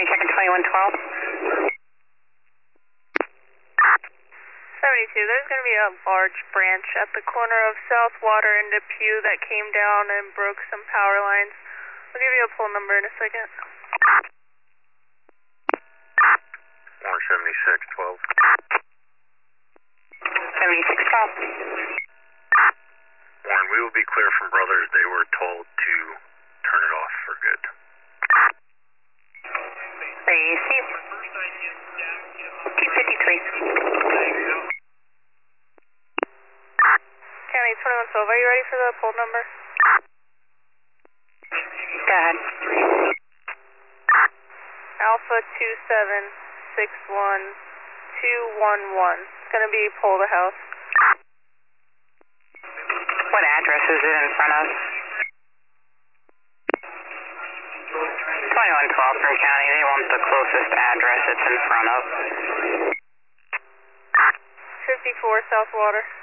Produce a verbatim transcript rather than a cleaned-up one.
County checking twenty-one twelve. seventy-two, there's going to be a large branch at the corner of South Water and Depew that came down and broke some power lines. I'll give you a pull number in a second. one seventy-six twelve. seventy-six twelve. Warren, we will be clear from Brothers. They were told to turn it off for good. Receive. two fifty-three. County twenty-one twelve, are you ready for the pull number? Go ahead. Alpha two seven six one two one one. It's going to be pull the house. What address is it in front of? twenty-one twelve from County. They want the closest address it's in front of. fifty-four South Water.